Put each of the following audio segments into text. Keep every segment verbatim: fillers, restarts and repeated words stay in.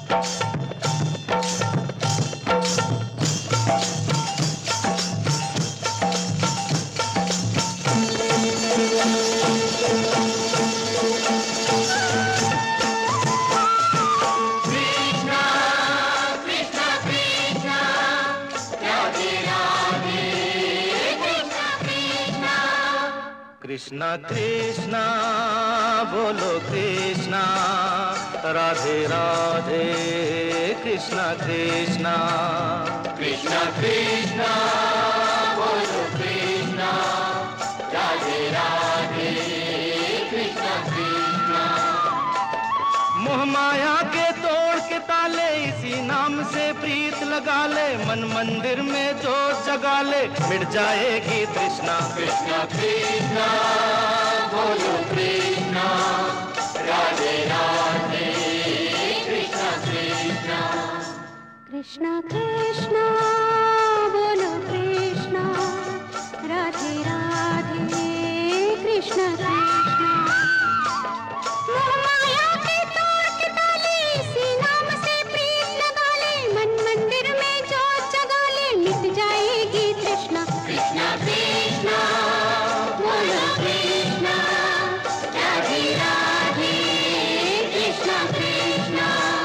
कृष्णा कृष्णा बोलो कृष्णा, राधे राधे कृष्णा कृष्णा। कृष्णा कृष्णा बोलो कृष्णा, राधे राधे कृष्णा कृष्णा। मोह माया के तोड़ के ताले, इसी नाम से प्रीत लगा ले, मन मंदिर में जोत जगा ले, मिट जाएगी तृष्णा। कृष्णा कृष्णा बोलो कृष्णा, राधे राधे कृष्णा कृष्णा। कृष्णा कृष्णा बोलो कृष्णा, राधे राधे कृष्णा कृष्णा। मोह माया के तोड़ के ताले, इसी नाम से प्रीत लगा ले, मन मंदिर में जोत जगा ले, मिट जाएगी तृष्णा। कृष्णा कृष्णा बोलो कृष्णा, राधे राधे कृष्णा कृष्णा।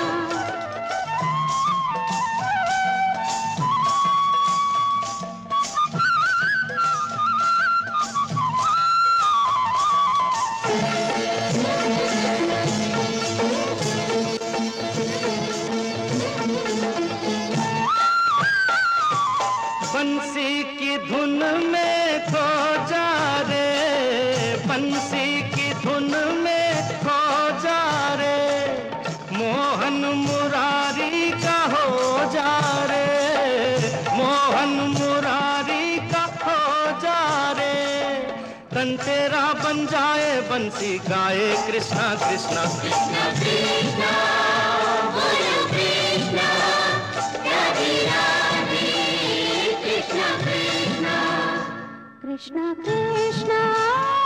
बंसी की धुन में खो जा रे, बंसी की धुन में खो जा रे, मोहन मुरारी का हो जा रे, मोहन मुरारी का हो जा रे। तन तेरा बन जाए बंसी गाए कृष्णा कृष्णा। कृष्णा कृष्णा बोलो कृष्णा, राधे राधे कृष्णा कृष्णा। कृष्णा कृष्णा